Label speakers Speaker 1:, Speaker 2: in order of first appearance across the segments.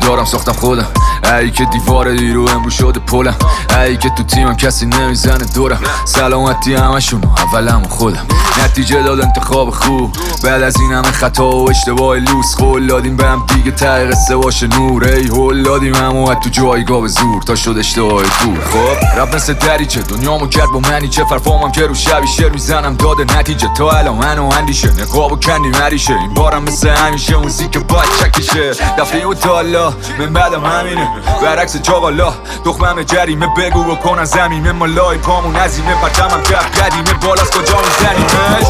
Speaker 1: کارم ساختم خودم، ای که دیوار دیرو امرو شده پلم، ای که تو تیمم کسی نمیزنه دورم، سلامتی همشون اولم خودم، نتیجه داد انتخاب خوب بعد از این همه خطا و اشتباه لوس، قول دادیم به هم دیگه ته قصه باشه نور، ای هول دادیم همو تو جایگاه به زور تا شد اشتباه دور. خب رب مثل دریچه دنیامو کرد با منی چه فرفامم که رو شبی شعر میزنم داده نتیجه تا الان منو اندیشه نقاب و کندی مریشه، این بارم مثل همیشه موزیک باید چکشه دفعه و تالا من بعدم همینه برعکس چاقالا دخمم جریمه بگو بکنن زمینه مالای پامون عظیمه پرچمم کف قدیمه بالاست کجا میزنیمش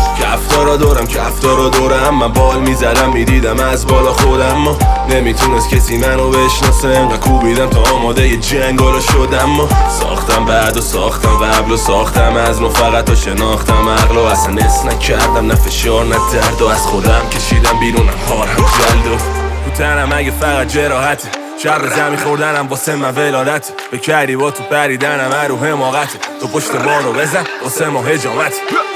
Speaker 2: کفتارا دورم من بال میزدم میدیدم از بالا خودم ما نمیتونست کسی منو بشناسه انقدر کوبیدم تا آماده جنگالا شدم ما ساختم بعد و ساختم قبل و ساختم از نو فقط تا شناختم عقل و اصلا اس نکردم نه فشار نه درد و از خودم کشیدم بیرونم هارم جلد و تو تنم اگه فقط جراحته شر زمین خوردنم واسه من ولادت بکردی با تو پریدنم رو حماقته تو پشت بارو بزن واسه ما هجامت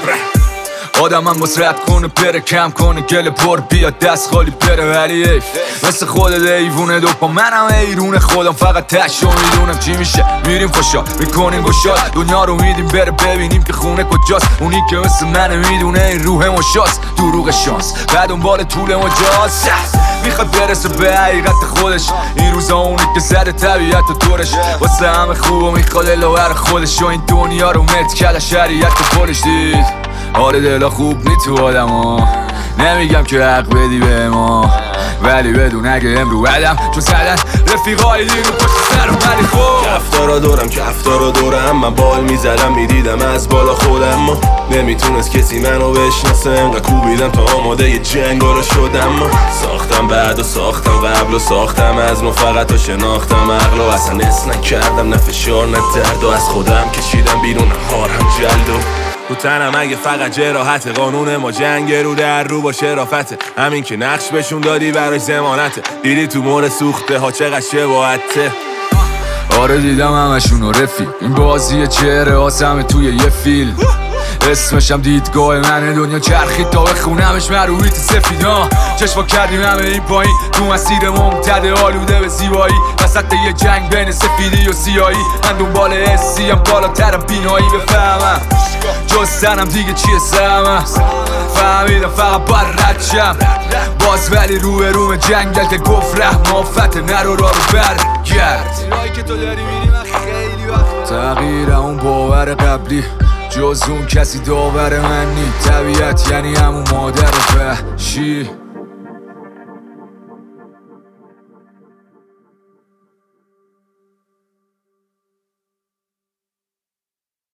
Speaker 1: آدم هم مسرت کنه پره کم کنه گل پر بیاد دست خالی پره ولی ایف مثل خودت ایوونه دوپا منم ایرونه خودم فقط تشو میدونم چی میشه میریم خوشا میکنیم گشاد دنیا رو میدیم بره ببینیم که خونه کجاست اونی که مثل منه میدونه این روح مشاست دروغ شانس بعد دنبال طول مجاز میخواد برسه به حقیقت خودش این روزا اونی که زده طبیعت و دورش واسه همه خوب و میخواد الاور خودش و این دنیا رو مت کل شریعت و پولش دید آره دلا خوب نی تو آدم ها نمیگم که حق بدی به ما ولی بدون اگه امرو بدم چون زدن رفیقای دیرو پشت سرم ولی خوب
Speaker 2: کفتارا دورم من بال میزدم میدیدم از بالا خودم ما نمیتونست کسی منو بشناسه انقدر کوبیدم تا آماده جنگالا شدم ما ساختم بعد و ساختم قبل و ساختم از نو فقط تا شناختم عقل و اصلا اس نکردم نه فشار نه درد و از خودم کشیدم بیرون هارم جلد و تو تنم اگه فقط جراحته قانون ما جنگ رو در رو با شرافته همین که نقش بهشون دادی براش ضمانته دیدی تو مور سوخته ها چقدر شباهته
Speaker 1: آره دیدم همشونو رفیق این بازی چهره آسمه توی یه فیلم اسمشم دیدگاه منه دنیا چرخید تا بخونمش مرویت سفیدا چشما کردیم همه این پایین تو مسیر ممتد آلوده به زیبایی وسط یه جنگ بین سفیدی و سیایی من دنبال حسی هم بالاترم بینایی بفهمم جز سنم دیگه چیه سهمم فهمیدم فقط باید رد شم باز ولی روی روم جنگل که گفت رحم آفت نرو را رو برگرد
Speaker 3: که تو داری میری من خیلی وقت
Speaker 1: تغییر اون باور قبلی جز اون کسی داور من نی طبیعت یعنی همون مادر وحشی